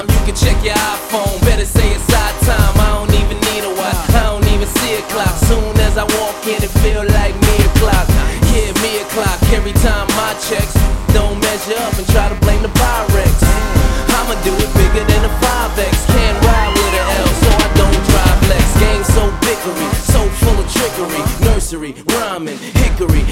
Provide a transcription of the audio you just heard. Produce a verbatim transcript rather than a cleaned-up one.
time, you can check your iPhone. Better say it's our time, I don't even need a watch, I don't even see a clock. Soon as I walk in, it